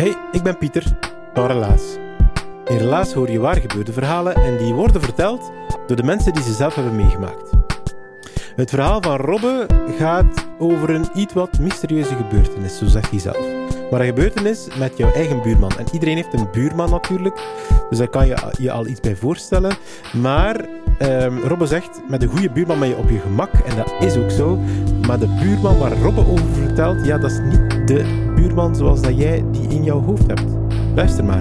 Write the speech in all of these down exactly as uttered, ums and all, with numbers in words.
Hey, ik ben Pieter van Relaas. In Relaas hoor je waar gebeurde verhalen en die worden verteld door de mensen die ze zelf hebben meegemaakt. Het verhaal van Robbe gaat over een iets wat mysterieuze gebeurtenis, zo zegt hij zelf. Maar een gebeurtenis met jouw eigen buurman. En iedereen heeft een buurman natuurlijk, dus daar kan je je al iets bij voorstellen. Maar um, Robbe zegt, met een goede buurman ben je op je gemak, en dat is ook zo. Maar de buurman waar Robbe over vertelt, ja, dat is niet de buurman zoals dat jij die in jouw hoofd hebt. Luister maar.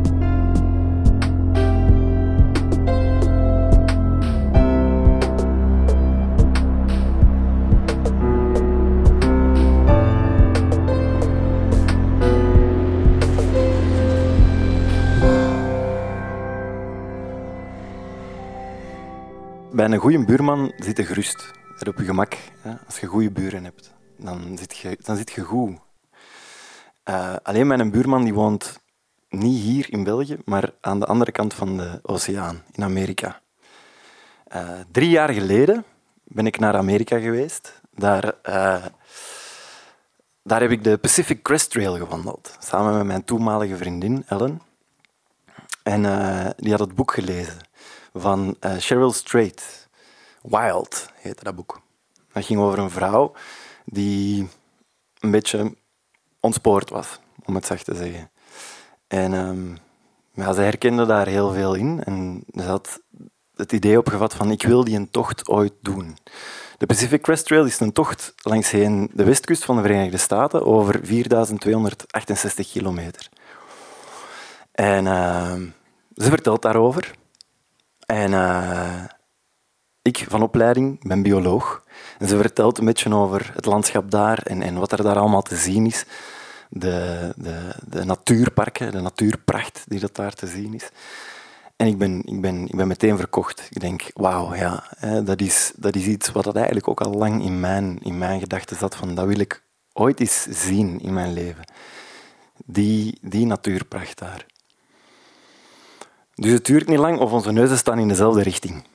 Bij een goede buurman zit je gerust. Je op je gemak. Hè? Als je goede buren hebt, dan zit je, dan zit je goed. Uh, alleen mijn buurman die woont niet hier in België, maar aan de andere kant van de oceaan, in Amerika. Uh, drie jaar geleden ben ik naar Amerika geweest. Daar, uh, daar heb ik de Pacific Crest Trail gewandeld, samen met mijn toenmalige vriendin Ellen. En uh, die had het boek gelezen van uh, Cheryl Strayed. Wild heette dat boek. Dat ging over een vrouw die een beetje ontspoord was, om het zacht te zeggen. En um, ja, ze herkende daar heel veel in en ze had het idee opgevat van ik wil die een tocht ooit doen. De Pacific Crest Trail is een tocht langs de westkust van de Verenigde Staten over vierduizend tweehonderdachtenzestig kilometer. En uh, ze vertelt daarover. En uh, ik van opleiding ben bioloog. En ze vertelt een beetje over het landschap daar en, en wat er daar allemaal te zien is. De, de, de natuurparken, de natuurpracht die dat daar te zien is. En ik ben, ik ben, ik ben meteen verkocht. Ik denk, wauw, ja, hè, dat, is, dat is iets wat dat eigenlijk ook al lang in mijn, in mijn gedachten zat. Van, dat wil ik ooit eens zien in mijn leven. Die, die natuurpracht daar. Dus het duurt niet lang of onze neuzen staan in dezelfde richting.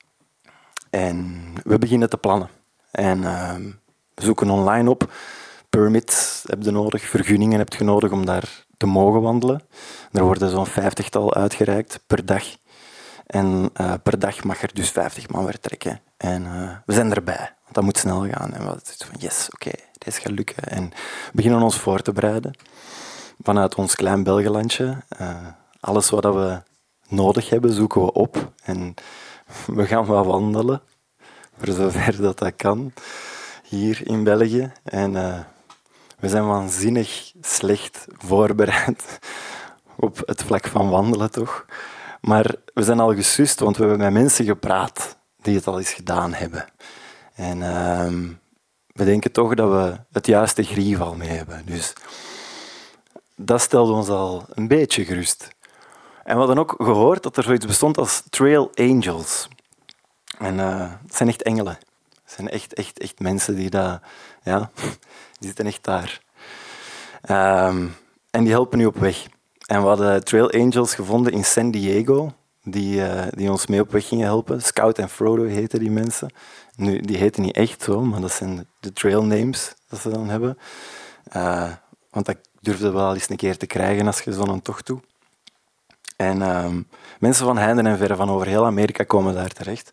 En we beginnen te plannen. En uh, we zoeken online op. Permits heb je nodig, vergunningen heb je nodig om daar te mogen wandelen. Er worden zo'n vijftigtal uitgereikt per dag. En uh, per dag mag er dus vijftig man vertrekken. En uh, we zijn erbij, want dat moet snel gaan. En we hadden zoiets van, yes, oké, okay, dit gaat lukken. En we beginnen ons voor te bereiden. Vanuit ons klein Belgelandje. Uh, alles wat we nodig hebben, zoeken we op. En we gaan wat wandelen, voor zover dat dat kan, hier in België. En uh, we zijn waanzinnig slecht voorbereid op het vlak van wandelen, toch? Maar we zijn al gesust, want we hebben met mensen gepraat die het al eens gedaan hebben. En uh, we denken toch dat we het juiste grief al mee hebben. Dus dat stelde ons al een beetje gerust. En we hadden ook gehoord dat er zoiets bestond als Trail Angels. En uh, het zijn echt engelen. Het zijn echt, echt, echt mensen die dat... Ja, die zitten echt daar. Um, en die helpen nu op weg. En we hadden Trail Angels gevonden in San Diego, die, uh, die ons mee op weg gingen helpen. Scout en Frodo heten die mensen. Nu, die heten niet echt zo, maar dat zijn de trail names dat ze dan hebben. Uh, want dat durfde wel eens een keer te krijgen als je zo'n tocht doet. En um, mensen van heinde en verre van over heel Amerika komen daar terecht.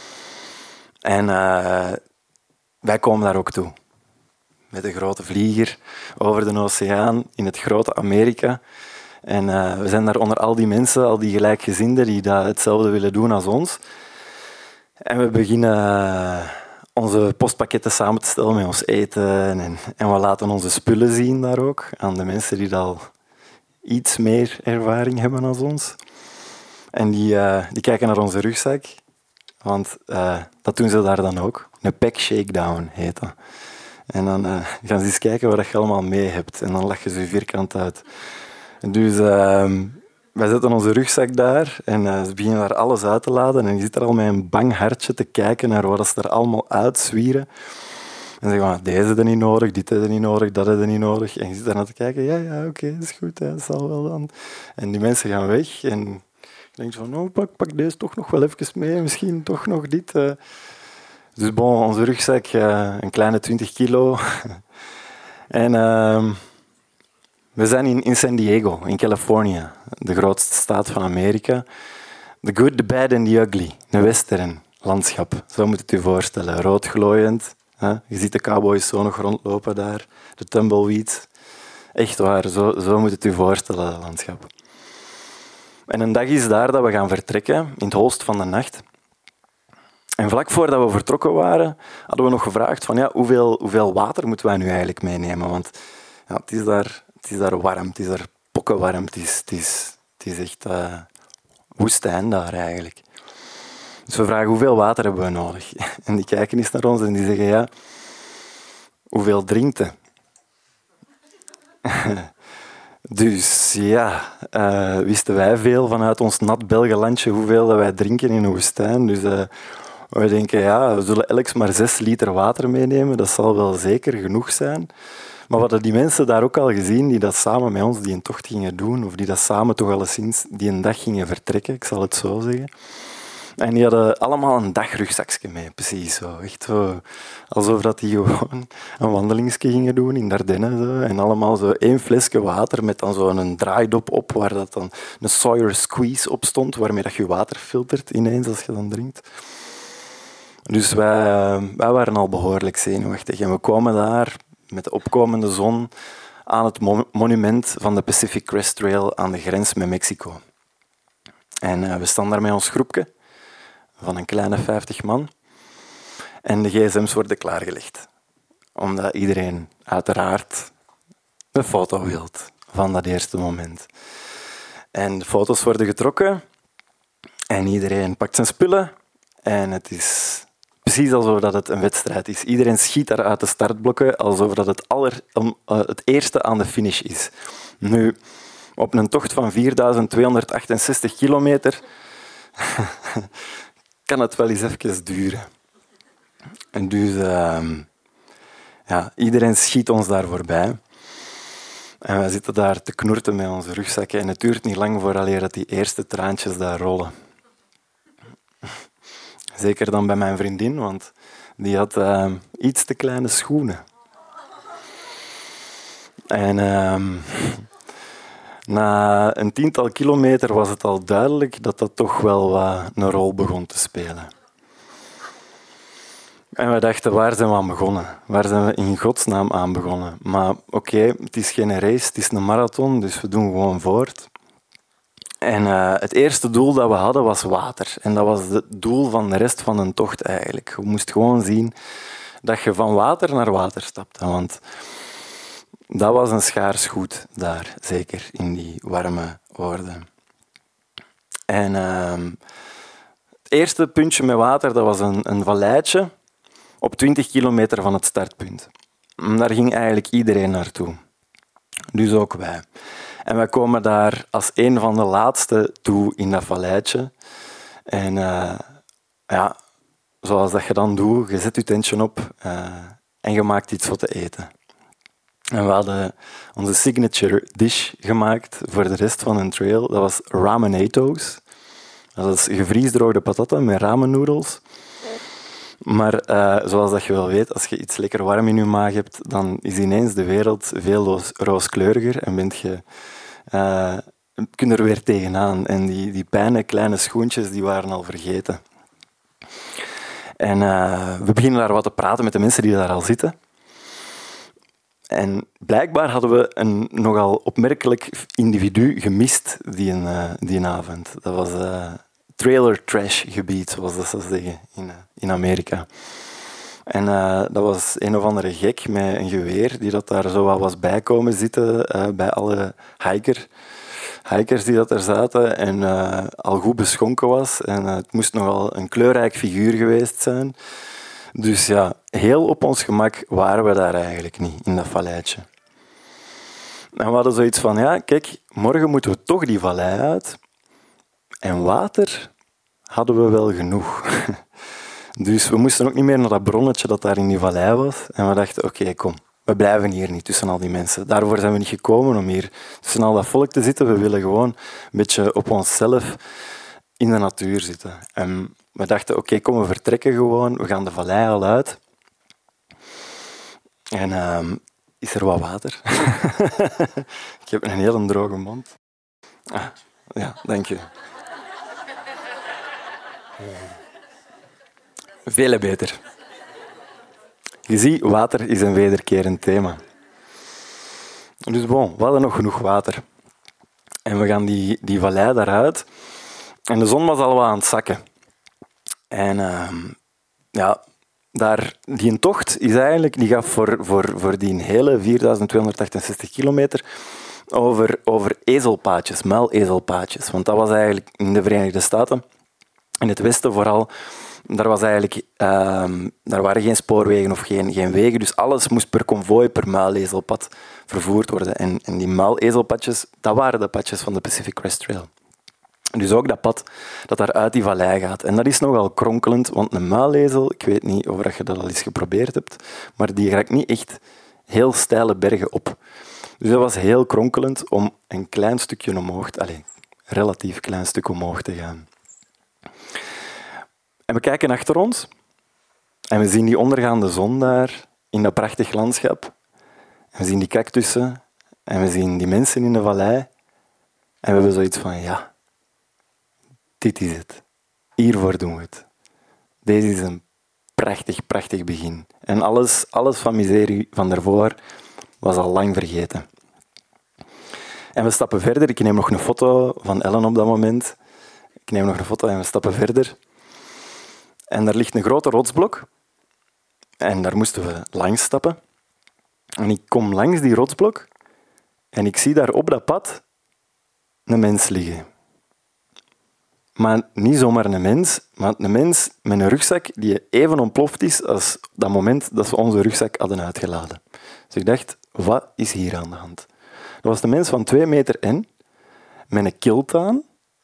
En uh, wij komen daar ook toe. Met een grote vlieger over de oceaan in het grote Amerika. En uh, we zijn daar onder al die mensen, al die gelijkgezinden die dat hetzelfde willen doen als ons. En we beginnen uh, onze postpakketten samen te stellen met ons eten. En, en we laten onze spullen zien daar ook aan de mensen die dat al iets meer ervaring hebben dan ons. En die, uh, die kijken naar onze rugzak. Want uh, dat doen ze daar dan ook. Een pack shakedown heet dat. En dan uh, gaan ze eens kijken wat je allemaal mee hebt. En dan lachen ze vierkant uit. En dus uh, wij zetten onze rugzak daar. En uh, ze beginnen daar alles uit te laden. En je zit er al met een bang hartje te kijken naar wat ze er allemaal uitzwieren. En zeggen van, deze hebben niet nodig, dit hebben niet nodig, dat hebben niet nodig. En je zit daar naar te kijken, ja, ja, oké, okay, dat is goed, hè, dat zal wel dan. En die mensen gaan weg en je denkt van, oh, pak, pak deze toch nog wel even mee, misschien toch nog dit. Uh. Dus bon, onze rugzak, uh, een kleine twintig kilo. En uh, We zijn in, in San Diego, in Californië, de grootste staat van Amerika. The good, the bad and the ugly. Een western landschap, zo moet het je voorstellen. Rood glooiend. Hè? Je ziet de cowboys zo nog rondlopen daar. De tumbleweeds. Echt waar, zo, zo moet het je voorstellen, dat landschap. En een dag is daar dat we gaan vertrekken, in het holst van de nacht. En vlak voordat we vertrokken waren, hadden we nog gevraagd van ja, hoeveel, hoeveel water moeten wij nu eigenlijk meenemen? Want ja, het, is daar, het is daar warm, het is daar pokkenwarm, het is, het is, het is echt uh, woestijn daar eigenlijk. Dus we vragen hoeveel water hebben we nodig? En die kijken eens naar ons en die zeggen ja, hoeveel drinkt je? Dus ja, uh, wisten wij veel vanuit ons nat Belgenlandje hoeveel dat wij drinken in een woestijn. Dus uh, we denken, ja, we zullen elk maar zes liter water meenemen. Dat zal wel zeker genoeg zijn. Maar we hadden die mensen daar ook al gezien die dat samen met ons die een tocht gingen doen, of die dat samen toch alleszins die een dag gingen vertrekken, ik zal het zo zeggen. En die hadden allemaal een dagrugzakje mee, precies zo. Echt zo, alsof dat die gewoon een wandelingsje gingen doen in Dardenne. Zo. En allemaal zo één flesje water met dan zo een draaidop op, waar dat dan een Sawyer Squeeze op stond, waarmee dat je water filtert ineens als je dan drinkt. Dus wij, wij waren al behoorlijk zenuwachtig. En we kwamen daar met de opkomende zon aan het monument van de Pacific Crest Trail aan de grens met Mexico. En uh, we staan daar met ons groepje van een kleine vijftig man. En de gsm's worden klaargelegd. Omdat iedereen uiteraard een foto wil van dat eerste moment. En de foto's worden getrokken. En iedereen pakt zijn spullen. En het is precies alsof dat het een wedstrijd is. Iedereen schiet daar uit de startblokken alsof dat het, aller, um, uh, het eerste aan de finish is. Nu, op een tocht van vierduizend tweehonderdachtenzestig kilometer kan het wel eens even duren. En dus, uh, ja, iedereen schiet ons daar voorbij. En wij zitten daar te knoerten met onze rugzakken en het duurt niet lang vooraleer dat die eerste traantjes daar rollen. Zeker dan bij mijn vriendin, want die had uh, iets te kleine schoenen. En uh, na een tiental kilometer was het al duidelijk dat dat toch wel uh, een rol begon te spelen. En we dachten, waar zijn we aan begonnen? Waar zijn we in godsnaam aan begonnen? Maar oké, okay, het is geen race, het is een marathon, dus we doen gewoon voort. En uh, het eerste doel dat we hadden was water. En dat was het doel van de rest van een tocht eigenlijk. Je moest gewoon zien dat je van water naar water stapte. Want dat was een schaars goed daar, zeker in die warme oorden. En uh, het eerste puntje met water, dat was een, een valleitje op twintig kilometer van het startpunt. En daar ging eigenlijk iedereen naartoe. Dus ook wij. En wij komen daar als een van de laatste toe in dat valleitje. En uh, ja, zoals dat je dan doet, je zet je tentje op uh, en je maakt iets voor te eten. En we hadden onze signature dish gemaakt voor de rest van een trail. Dat was ramenato's. Dat is gevriesdroogde patatten met ramennoedels. Maar uh, zoals dat je wel weet, als je iets lekker warm in je maag hebt, dan is ineens de wereld veel rooskleuriger en bent je, uh, kun je er weer tegenaan. En die, die pijne kleine schoentjes die waren al vergeten. En uh, we beginnen daar wat te praten met de mensen die daar al zitten. En blijkbaar hadden we een nogal opmerkelijk individu gemist die een, uh, die een avond. Dat was uh, trailer trash gebied, zoals dat ze zeggen in, uh, in Amerika. En uh, dat was een of andere gek met een geweer die dat daar zo wat was bij komen zitten uh, bij alle hiker, hikers die dat er zaten en uh, al goed beschonken was. En uh, het moest nogal een kleurrijk figuur geweest zijn. Dus ja, heel op ons gemak waren we daar eigenlijk niet, in dat valleitje. En we hadden zoiets van, ja, kijk, morgen moeten we toch die vallei uit. En water hadden we wel genoeg. Dus we moesten ook niet meer naar dat bronnetje dat daar in die vallei was. En we dachten, oké, okay, kom, we blijven hier niet tussen al die mensen. Daarvoor zijn we niet gekomen, om hier tussen al dat volk te zitten. We willen gewoon een beetje op onszelf in de natuur zitten. En we dachten, oké, okay, kom, we vertrekken gewoon. We gaan de vallei al uit. En uh, is er wat water. Ik heb een hele droge mond. Ah, ja, dank je. Veel beter. Je ziet, water is een wederkerend thema. Dus bon, we hadden nog genoeg water. En we gaan die, die vallei daaruit. En de zon was al wat aan het zakken. En uh, ja, daar, die tocht is eigenlijk, die gaat voor, voor, voor die hele vierduizend tweehonderdachtenzestig kilometer over, over ezelpaadjes, muilezelpaadjes. Want dat was eigenlijk in de Verenigde Staten, in het westen vooral, daar, was eigenlijk, uh, daar waren geen spoorwegen of geen, geen wegen, dus alles moest per konvooi, per muilezelpad vervoerd worden. En, en die muilezelpadjes, dat waren de padjes van de Pacific Crest Trail. Dus ook dat pad dat daar uit die vallei gaat. En dat is nogal kronkelend, want een muilezel, ik weet niet of je dat al eens geprobeerd hebt, maar die raakt niet echt heel steile bergen op. Dus dat was heel kronkelend om een klein stukje omhoog, allez, relatief klein stuk omhoog te gaan. En we kijken achter ons en we zien die ondergaande zon daar in dat prachtig landschap. En we zien die cactussen en we zien die mensen in de vallei. En we hebben zoiets van, ja, dit is het. Hiervoor doen we het. Deze is een prachtig, prachtig begin. En alles, alles van miserie van daarvoor was al lang vergeten. En we stappen verder. Ik neem nog een foto van Ellen op dat moment. Ik neem nog een foto en we stappen verder. En daar ligt een grote rotsblok. En daar moesten we langs stappen. En ik kom langs die rotsblok en ik zie daar op dat pad een mens liggen. Maar niet zomaar een mens, maar een mens met een rugzak die even ontploft is als dat moment dat ze onze rugzak hadden uitgeladen. Dus ik dacht, wat is hier aan de hand? Dat was een mens van twee meter en, met een kilt aan.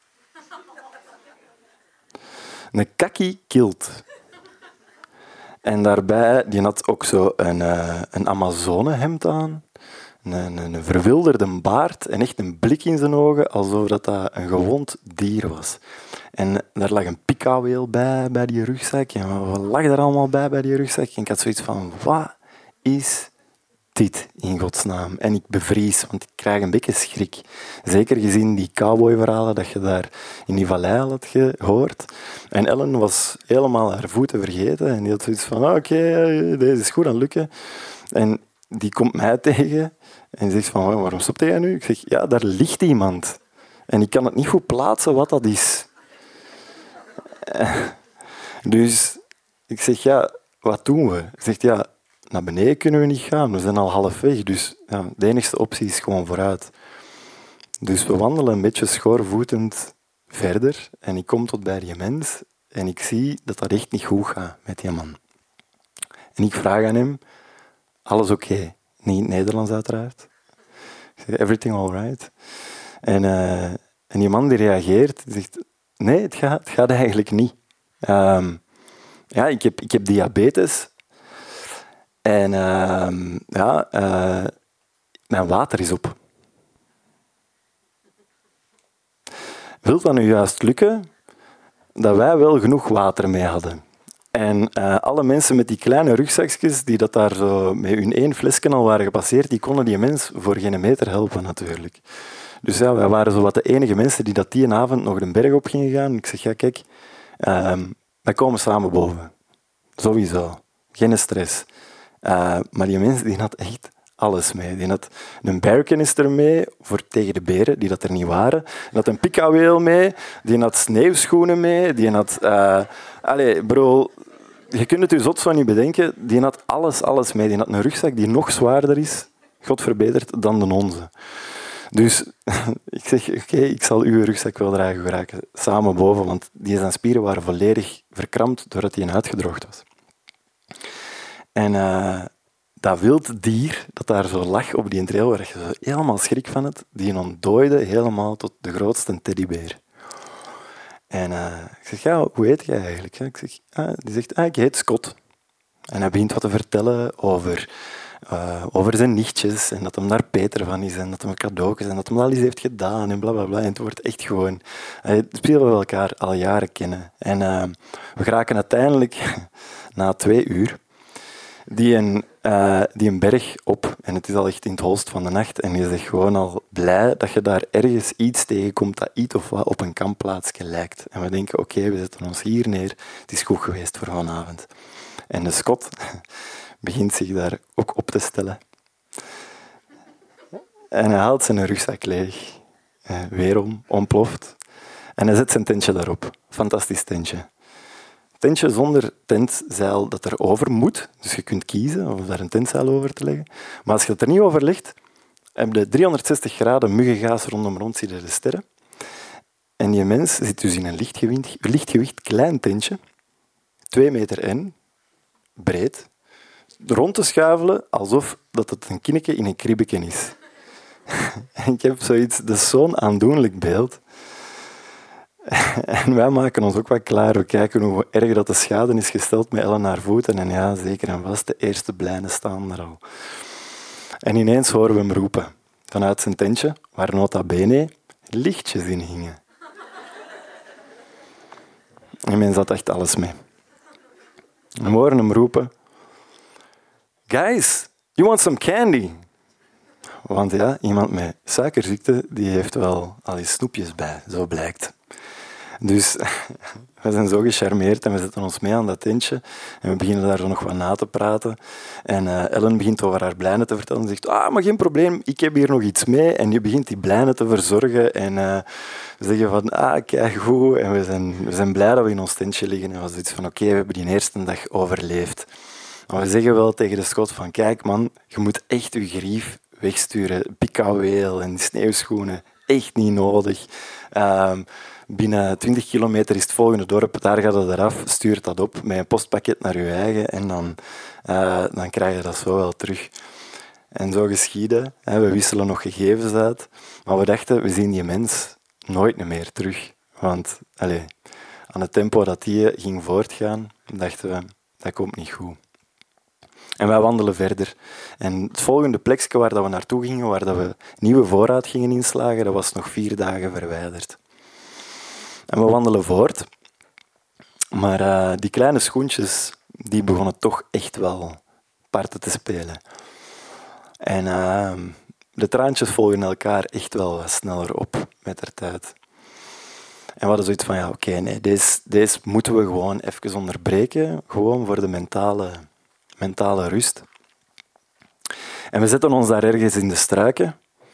Een kaki kilt. En daarbij, die had ook zo een, uh, een Amazonehemd aan. Een, een verwilderde baard en echt een blik in zijn ogen, alsof dat, dat een gewond dier was. En daar lag een pikauweel bij, bij die rugzak. En wat lag er allemaal bij, bij die rugzak? En ik had zoiets van, wat is dit in godsnaam? En ik bevries, want ik krijg een beetje schrik. Zeker gezien die cowboyverhalen dat je daar in die vallei had gehoord. En Ellen was helemaal haar voeten vergeten. En die had zoiets van, oké, okay, deze is goed aan het lukken. En die komt mij tegen en zegt van, waarom stopt jij nu? Ik zeg, ja, daar ligt iemand. En ik kan het niet goed plaatsen wat dat is. Dus ik zeg, ja, wat doen we? Hij zegt, ja, naar beneden kunnen we niet gaan. We zijn al halfweg. Dus ja, de enige optie is gewoon vooruit. Dus we wandelen een beetje schoorvoetend verder. En ik kom tot bij die mens. En ik zie dat dat echt niet goed gaat met die man. En ik vraag aan hem, alles oké? Okay? Niet in het Nederlands uiteraard. Ik zeg, everything all right? En, uh, en die man die reageert, zegt, nee, het gaat, het gaat eigenlijk niet. Um, ja, ik heb, ik heb diabetes. En uh, ja, uh, mijn water is op. Wil dat nu juist lukken dat wij wel genoeg water mee hadden? En uh, alle mensen met die kleine rugzakjes die dat daar zo met hun één flesje al waren gepasseerd, die konden die mens voor geen meter helpen natuurlijk. Dus ja, wij waren zo wat de enige mensen die dat die avond nog de berg op gingen gaan. Ik zeg, ja kijk, uh, wij komen samen boven. Sowieso. Geen stress. Uh, maar die mens die had echt alles mee. Die had een bearcanister mee voor tegen de beren, die dat er niet waren. Die had een pikauweel mee. Die had sneeuwschoenen mee. Die had... Uh, allez, bro, je kunt het je zot zo niet bedenken. Die had alles, alles mee. Die had een rugzak die nog zwaarder is, God verbeterd, dan de onze. Dus ik zeg, oké, okay, ik zal uw rugzak wel dragen geraken. Samen boven, want die zijn spieren waren volledig verkrampt doordat hij uitgedroogd was. En uh, dat wild dier dat daar zo lag op die trail, waar je zo helemaal schrik van had, die ontdooide helemaal tot de grootste teddybeer. En uh, ik zeg, ja, hoe heet jij eigenlijk? Ik zeg, ah, die zegt, ah, ik heet Scott. En hij begint wat te vertellen over, uh, over zijn nichtjes en dat hem daar Peter van is en dat hem cadeautjes en dat hem al iets heeft gedaan en blablabla. Bla, bla. En het wordt echt gewoon... Uh, spelen we elkaar al jaren kennen. En uh, we geraken uiteindelijk, na twee uur, die een, uh, die een berg op. En het is al echt in het holst van de nacht. En je bent gewoon al blij dat je daar ergens iets tegenkomt dat iets of wat op een kampplaatsje lijkt. En we denken, oké, okay, we zetten ons hier neer. Het is goed geweest voor vanavond. En de Scot begint zich daar ook op te stellen. En hij haalt zijn rugzak leeg. Uh, weerom, ontploft. En hij zet zijn tentje daarop. Fantastisch tentje. Tentje zonder tentzeil dat er over moet. Dus je kunt kiezen om daar een tentzeil over te leggen. Maar als je het er niet over legt, heb je driehonderdzestig graden muggengaas rondom rond, zie je de sterren. En die mens zit dus in een lichtgewicht, lichtgewicht klein tentje, twee meter en, breed, rond te schuifelen alsof dat het een kinneke in een kribbeke is. En ik heb zoiets, dat is zo'n aandoenlijk beeld. En wij maken ons ook wat klaar. We kijken hoe erg dat de schade is gesteld met Ellen haar voeten. En ja, zeker en vast, de eerste blijnen staan er al. En ineens horen we hem roepen. Vanuit zijn tentje, waar nota bene lichtjes in hingen. En men zat echt alles mee. En we horen hem roepen. Guys, you want some candy? Want ja, iemand met suikerziekte, die heeft wel al eens snoepjes bij, zo blijkt. Dus we zijn zo gecharmeerd en we zetten ons mee aan dat tentje. En we beginnen daar zo nog wat na te praten. En uh, Ellen begint over haar blijnen te vertellen. Ze zegt, ah, maar geen probleem, ik heb hier nog iets mee. En je begint die blijnen te verzorgen. En uh, we zeggen van, ah, kijk goed. En we zijn, we zijn blij dat we in ons tentje liggen. En we zoiets van, oké, okay, we hebben die eerste dag overleefd. Maar we zeggen wel tegen de Scot van, kijk man, je moet echt je grief wegsturen. Pikauweel en sneeuwschoenen, echt niet nodig. Um, binnen twintig kilometer is het volgende dorp, daar gaat het eraf, stuurt dat op met een postpakket naar je eigen en dan, uh, dan krijg je dat zo wel terug. En zo geschiedde, hè, we wisselen nog gegevens uit, maar we dachten, we zien die mens nooit meer terug. Want allez, aan het tempo dat die ging voortgaan, dachten we, dat komt niet goed. En wij wandelen verder. En het volgende plekje waar we naartoe gingen, waar we nieuwe voorraad gingen inslagen, dat was nog vier dagen verwijderd. En we wandelen voort. Maar uh, die kleine schoentjes, die begonnen toch echt wel parten te spelen. En uh, de traantjes volgen elkaar echt wel wat sneller op met de tijd. En we hadden zoiets van, ja, oké, okay, nee, deze, deze moeten we gewoon even onderbreken, gewoon voor de mentale... mentale rust. En we zetten ons daar ergens in de struiken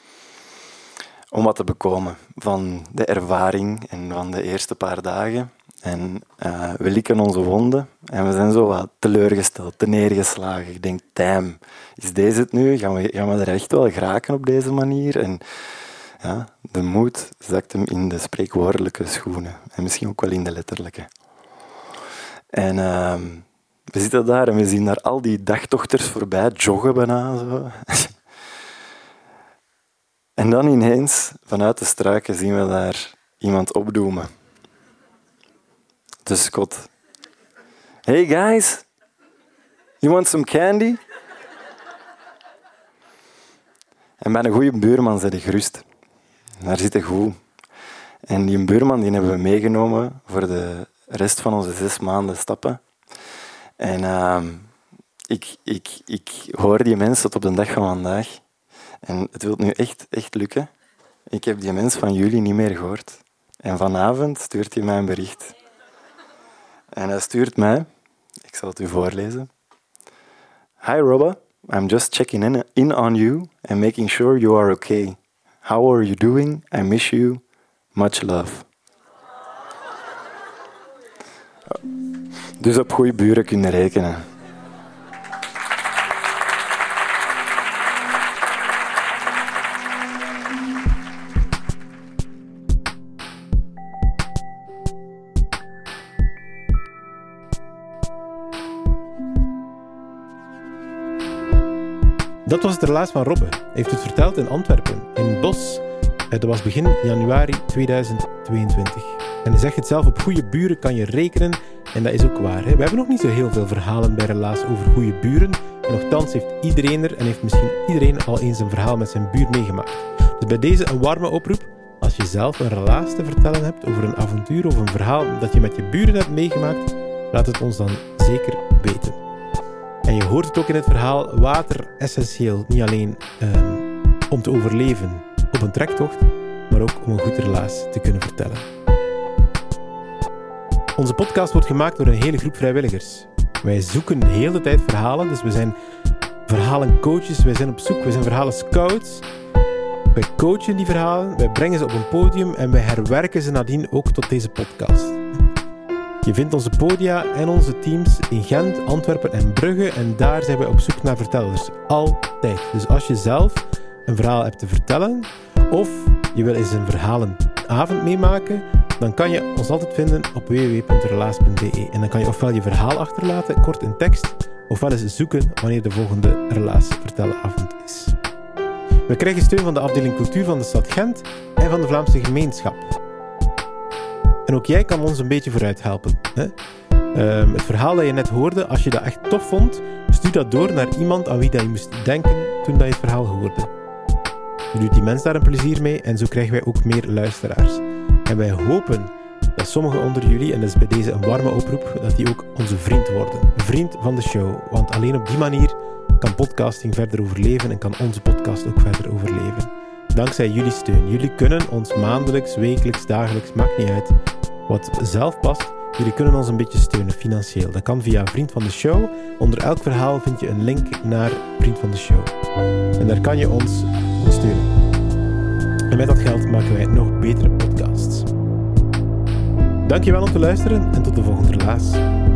om wat te bekomen van de ervaring en van de eerste paar dagen. En uh, we likken onze wonden en we zijn zo wat teleurgesteld, te neergeslagen. Ik denk, damn, is deze het nu? Gaan we, gaan we er echt wel geraken op deze manier? En ja, de moed zakt hem in de spreekwoordelijke schoenen en misschien ook wel in de letterlijke. En... Uh, We zitten daar en we zien daar al die dagtochters voorbij joggen bijna. Zo. En dan ineens, vanuit de struiken, zien we daar iemand opdoemen. De Scot. Hey guys, you want some candy? En bij een goede buurman zit ik gerust. Daar zit ik goed. En die buurman die hebben we meegenomen voor de rest van onze zes maanden stappen. En uh, ik, ik, ik hoor die mensen tot op de dag van vandaag. En het wil nu echt, echt lukken. Ik heb die mens van jullie niet meer gehoord. En vanavond stuurt hij mij een bericht. En hij stuurt mij, ik zal het u voorlezen. Hi Robba, I'm just checking in, in on you and making sure you are okay. How are you doing? I miss you. Much love. Dus op goede buren kunnen rekenen. Dat was het relaas van Robbe. Hij heeft het verteld in Antwerpen, in het bos. Dat was begin januari tweeduizend tweeëntwintig. En hij zegt het zelf, op goede buren kan je rekenen. En dat is ook waar. Hè? We hebben nog niet zo heel veel verhalen bij Relaas over goede buren. En nochtans heeft iedereen er en heeft misschien iedereen al eens een verhaal met zijn buur meegemaakt. Dus bij deze een warme oproep. Als je zelf een relaas te vertellen hebt over een avontuur of een verhaal dat je met je buren hebt meegemaakt, laat het ons dan zeker weten. En je hoort het ook in het verhaal, water essentieel, niet alleen um, om te overleven op een trektocht, maar ook om een goed relaas te kunnen vertellen. Onze podcast wordt gemaakt door een hele groep vrijwilligers. Wij zoeken de hele tijd verhalen, dus we zijn verhalencoaches, wij zijn op zoek, wij zijn verhalenscouts. Wij coachen die verhalen, wij brengen ze op een podium en wij herwerken ze nadien ook tot deze podcast. Je vindt onze podia en onze teams in Gent, Antwerpen en Brugge en daar zijn wij op zoek naar vertellers. Altijd. Dus als je zelf een verhaal hebt te vertellen of je wil eens een verhalenavond meemaken, dan kan je ons altijd vinden op w w w punt relaas punt b e. En dan kan je ofwel je verhaal achterlaten, kort in tekst, ofwel eens zoeken wanneer de volgende Relaas vertelavond is. We krijgen steun van de afdeling cultuur van de stad Gent en van de Vlaamse gemeenschap. En ook jij kan ons een beetje vooruit helpen. Hè? Um, het verhaal dat je net hoorde, als je dat echt tof vond, stuur dat door naar iemand aan wie dat je moest denken toen dat je het verhaal hoorde. Je doet die mens daar een plezier mee en zo krijgen wij ook meer luisteraars. En wij hopen dat sommigen onder jullie, en dat is bij deze een warme oproep, dat die ook onze vriend worden. Vriend van de show. Want alleen op die manier kan podcasting verder overleven en kan onze podcast ook verder overleven. Dankzij jullie steun. Jullie kunnen ons maandelijks, wekelijks, dagelijks, maakt niet uit wat zelf past. Jullie kunnen ons een beetje steunen financieel. Dat kan via Vriend van de Show. Onder elk verhaal vind je een link naar Vriend van de Show. En daar kan je ons steunen. En met dat geld maken wij nog betere podcasts. Dankjewel om te luisteren en tot de volgende Relaas.